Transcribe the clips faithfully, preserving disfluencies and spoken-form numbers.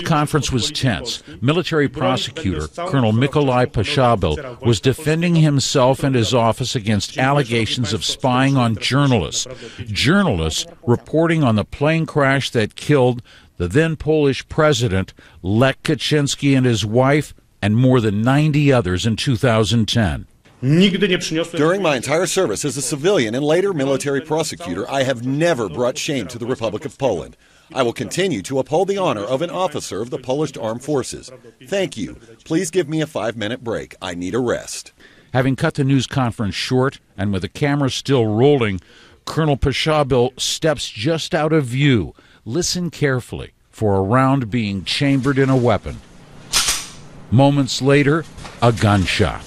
Conference was tense. Military prosecutor Colonel Mykolai Pashabil was defending himself and his office against allegations of spying on journalists. Journalists reporting on the plane crash that killed the then Polish president, Lech Kaczynski, and his wife, and more than ninety others in two thousand ten. During my entire service as a civilian and later military prosecutor, I have never brought shame to the Republic of Poland. I will continue to uphold the honor of an officer of the Polish Armed Forces. Thank you. Please give me a five-minute break. I need a rest. Having cut the news conference short, and with the camera still rolling, Colonel Pashabil steps just out of view. Listen carefully for a round being chambered in a weapon. Moments later, a gunshot.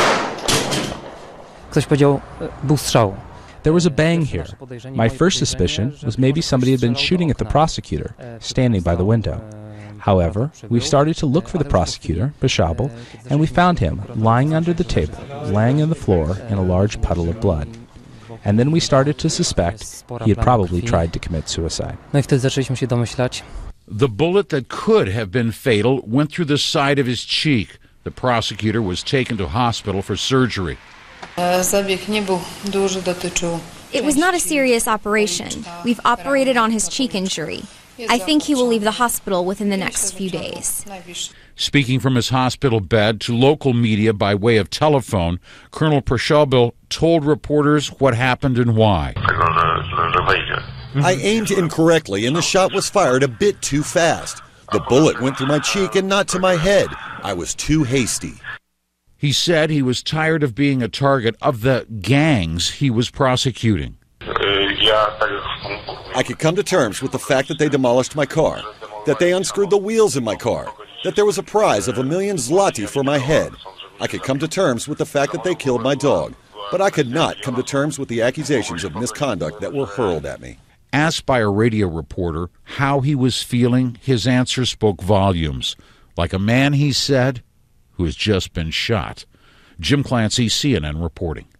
Ktoś powiedział, był strzał. There was a bang here. My first suspicion was maybe somebody had been shooting at the prosecutor, standing by the window. However, we started to look for the prosecutor, Pashabil, and we found him lying under the table, laying on the floor in a large puddle of blood. And then we started to suspect he had probably tried to commit suicide. No i wtedy zaczęliśmy się domyślać. The bullet that could have been fatal went through the side of his cheek. The prosecutor was taken to hospital for surgery. It was not a serious operation. We've operated on his cheek injury. I think he will leave the hospital within the next few days. Speaking from his hospital bed to local media by way of telephone, Colonel Pashabil told reporters what happened and why. I aimed incorrectly and the shot was fired a bit too fast. The bullet went through my cheek and not to my head. I was too hasty. He said he was tired of being a target of the gangs he was prosecuting. I could come to terms with the fact that they demolished my car, that they unscrewed the wheels in my car, that there was a prize of a million zloty for my head. I could come to terms with the fact that they killed my dog, but I could not come to terms with the accusations of misconduct that were hurled at me. Asked by a radio reporter how he was feeling, his answer spoke volumes. Like a man, he said, who has just been shot. Jim Clancy, C N N reporting.